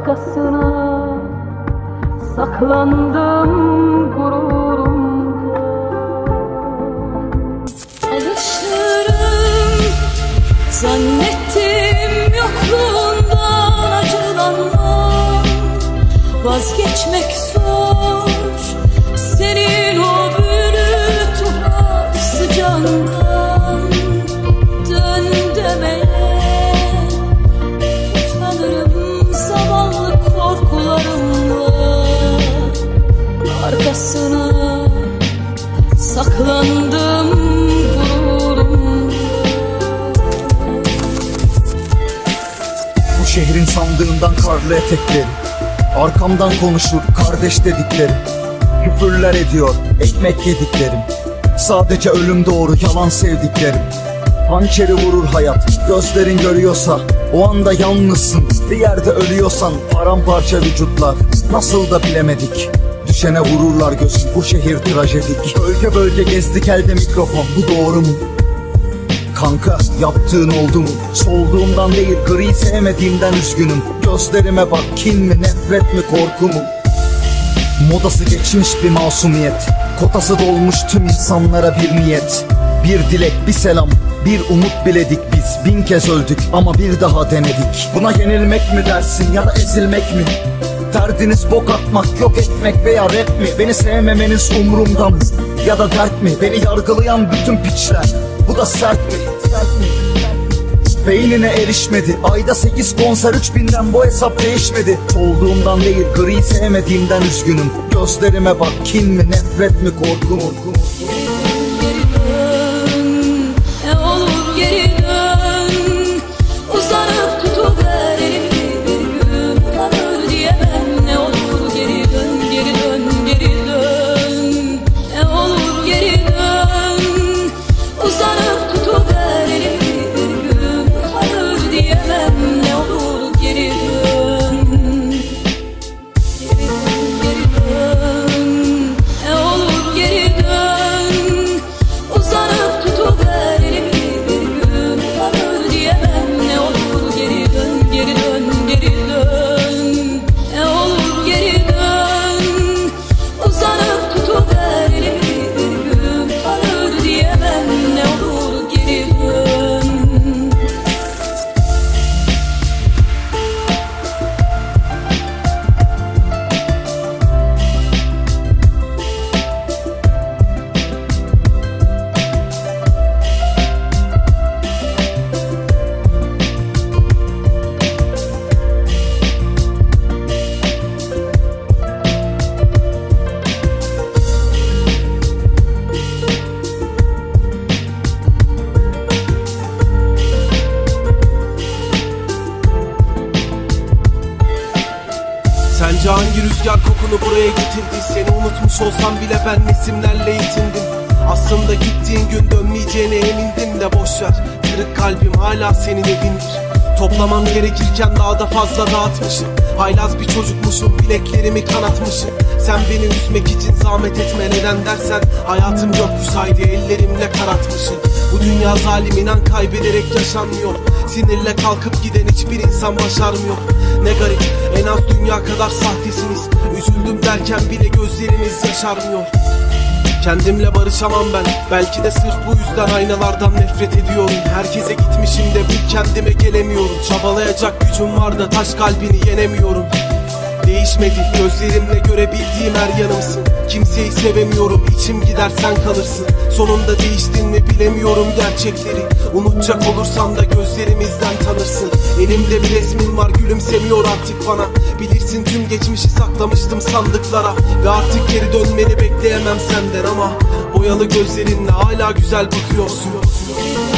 arkasına saklandım gururumda. Alışırım zannettim yokluğundan acılanmam. Vazgeçmek zor senin o büyülü tuhaf sıcağından. Dön demeye utanırım zavallı korkularımla. Arkasına saklandım gururumla. Bu şehrin sandığından karlı etekleri, arkamdan konuşur kardeş dediklerim. Küfürler ediyor ekmek yediklerim. Sadece ölüm doğru yalan sevdiklerim. Hançeri vurur hayat, gözlerin görüyorsa o anda yalnızsın. Bir yerde ölüyorsan paramparça vücutlar, nasıl da bilemedik. Düşene vururlar gözün, bu şehir trajedik. Bölge bölge gezdik elde mikrofon, bu doğru mu? Kanka yaptığın oldu mu? Solduğumdan değil gri sevmediğimden üzgünüm. Gözlerime bak, kin mi nefret mi korku mu? Modası geçmiş bir masumiyet, kotası dolmuş tüm insanlara bir niyet. Bir dilek, bir selam, bir umut biledik biz. 1000 kez öldük ama bir daha denedik. Buna yenilmek mi dersin ya da ezilmek mi? Derdiniz bok atmak, yok etmek veya rap mi? Beni sevmemeniz umurumda mı? Ya da dert mi? Beni yargılayan bütün piçler, bu da sert mi? Beynine erişmedi. Ayda 8 konser 3000'den bu hesap değişmedi. Olduğumdan değil gri sevmediğimden üzgünüm. Gözlerime bak, kin mi nefret mi korku mu? Geri dön, ne olur geri dön. Uzanıp tutuver elimi, bir gün utanır diyemem. Ne olur geri dön, geri dön, geri dön. Ne olur geri dön. Uzanıp tutuver elimi, bir gün utanır diyemem. Ne olur geri dön. Geri dön, geri dön. Ne olur geri dön. Uzanıp tutuver elimi, bir gün utanır diyemem. Ne olur geri dön, geri dön, geri dön. Ne olur geri dön. Uzanıp tutuver elimi, bir gün utanır diyemem. Ne olur geri dön. Sence hangi rüzgar kokunu buraya getirdi? Seni unutmuş olsam bile ben resimlerle yetindim. Aslında gittiğin gün dönmeyeceğine emindim de boşver. Kırık kalbim hala senin evindir. Toplamam gerekirken daha da fazla dağıtmışım. Haylaz bir çocukmuşum, bileklerimi kanatmışım. Sen beni üzmek için zahmet etme, neden dersen hayatım gökyüzüydü, ellerimle karartmışım. Bu dünya zalim, inan kaybederek yaşanmıyor. Sinirle kalkıp giden hiçbir insan başarmıyor. Ne garip, en az dünya kadar sahtesiniz. Üzüldüm derken bile gözleriniz yaşarmıyor. Kendimle barışamam ben, belki de sırf bu yüzden aynalardan nefret ediyorum. Herkese gitmişim de bir kendime gelemiyorum. Çabalayacak gücüm var da taş kalbini yenemiyorum. Değişmedi gözlerimle görebildiğim her yanımsın. Kimseyi sevemiyorum, içim gider sen kalırsın. Sonunda değiştin mi bilemiyorum gerçekleri. Unutacak olursam da gözlerimizden tanırsın. Elimde bir resmin var, gülümsemiyor artık bana. Bilirsin tüm geçmişi saklamıştım sandıklara. Ve artık geri dönmeni bekleyemem senden ama boyalı gözlerinle hala güzel bakıyorsun.